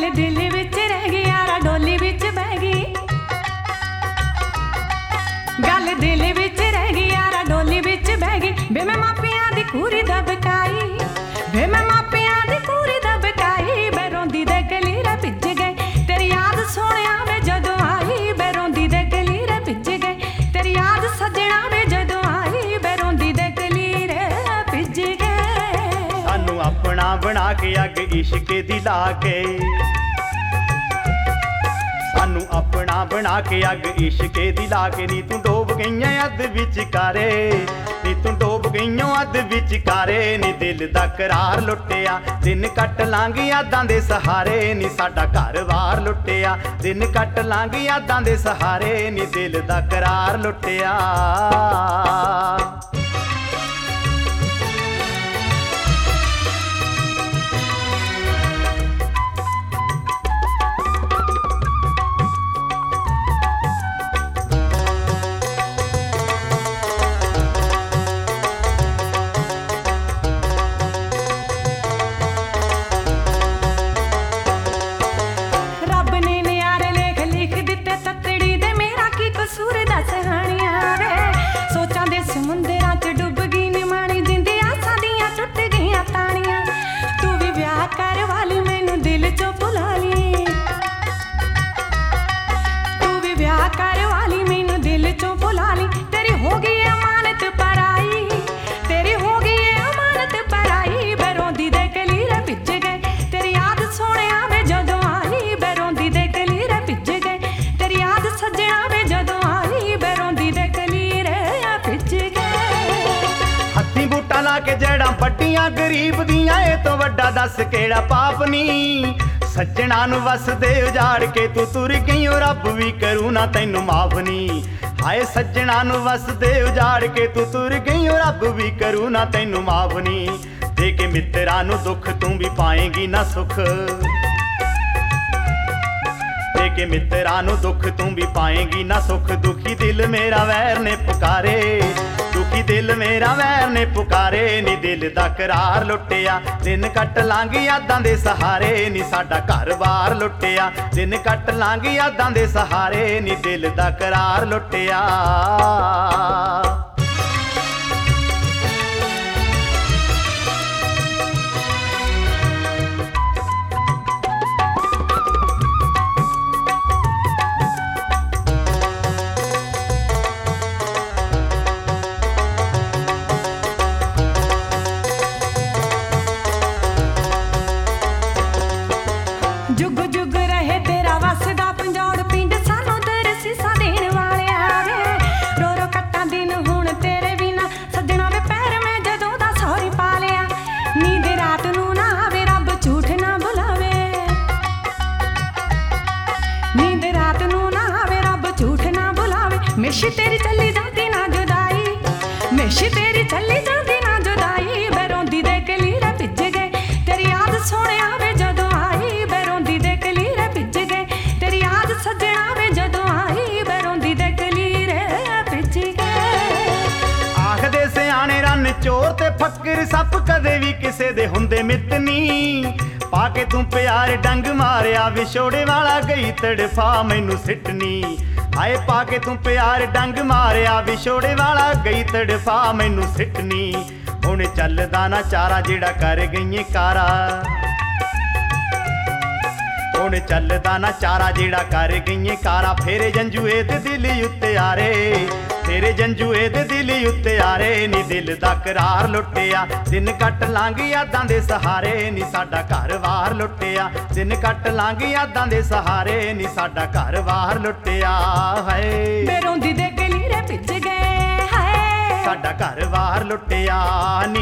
गल दिल विच रह गई यारा डोली विच बह गई, गल दिल विच रह गई यारा डोली विच बह गई। वे मैं मापियां दी कूरी दबकाई, वे मैं मापियां दी कूरी दबकाई, वे रोंदी दे गलीरे भिज गए तेरी याद सोहणिया वे जदों आई, वे रोंदी दे गलीरे भिज गए तेरी याद सजना वे जदों आई, वे रोंदी दे गलीरे भिज गए। सानू अपना बना के अग इश्क दी ला के, सानू अपना बना के अग इश्क दी ला के, नी तू डोब गईयां अध विचकारे, नी तू डोब गईयों अध विचकारे, नी दिल दा करार लुटिया दिन कट लांगी यादां दे सहारे, नी साडा घर वार लुटिया दिन कट लांगी यादां दे सहारे, नी दिल दा करार लुटिया। के जड़ा पट्टियां गरीब दियां ए तो वड्डा दस केड़ा पाप नी, सज्जणा नू वस दे उजाड़ के तू तुर गई रब भी करू ना तैनू माफ नी, हाय सज्जणा नू वस दे उजाड़ के तू तुर गई रब भी करू ना तैनू माफ नी, दे के मित्रा नू दुख तू भी पाएगी ना सुख, दे के मित्रा नू दुख तू भी पाएगी ना सुख, दुखी दिल मेरा वैर ने पुकारे, दुखी दिल मेरा वैर ने पुकारे, नी दिल दा करार लुटिया दिन कट लांगी यादां दे सहारे, नी साडा घर बार लुटिया दिन कट लांगी यादां दे सहारे, नी दिल दा करार लुटिया। जुग जुग रहे तेरा वसदा पंजौड़ पिंड, सानू तेरे सीसा देण वाले आवे, रो रो कट्टा दिन हुण तेरे बिना सजना वे पैर में जदों दा सौरी पा लिया, नींद रात नू ना आवे रब झूठ ना बुलावे, नींद रात नू ना आवे रब झूठ ना बुलावे, मिश तेरी चली जाती ना जुदाई, मिश तेरी चली जाती ना जुदाई, वे रोंदी दे कलीरे भिज गए तेरी याद सोहणिया वे जदों आई, वे रोंदी दे कलीरे भिज गए तेरी याद सजना वे जदों आई, वे रोंदी दे कलीरे भिज गए। आखदे सियाणे रन चोर ते फकीर सप कदे भी किसे दे हुंदे मित नी, पाके तू प्यार डंग मारिया विछोड़े वाला गई तड़फा मैनू सिटनी, हाय पाके तू प्यार डंग मारिया विछोड़े वाला गई तड़फा मैनू सिटनी, हुण चलदा ना चारा जेड़ा कर गई कारा, हुण चलदा ना चारा जेड़ा कर गई कारा, फेरे जंजुए दे दिल उत्ते आरे, फेरे जंजुए दे दिल उत्ते आरे, नी दिल दा करार लुटिया दिन कट लांगी यादां दे सहारे, नी साडा घर वार लुटिया दिन कट लांगी यादां दे सहारे, नी साडा घर वार लुटिया, हाय वे रोंदी दे कलीरे भिज गए, हाय साडा घर वार लुटिया,